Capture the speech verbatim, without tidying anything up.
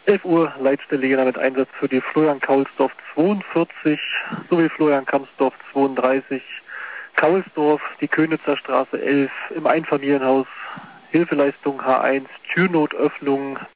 elf Uhr Leitstelle Jena mit Einsatz für die Florian Kaulsdorf zweiundvierzig sowie Florian Kampsdorf zweiunddreißig, Kaulsdorf, die Könitzer Straße elf im Einfamilienhaus, Hilfeleistung H eins, Türnotöffnung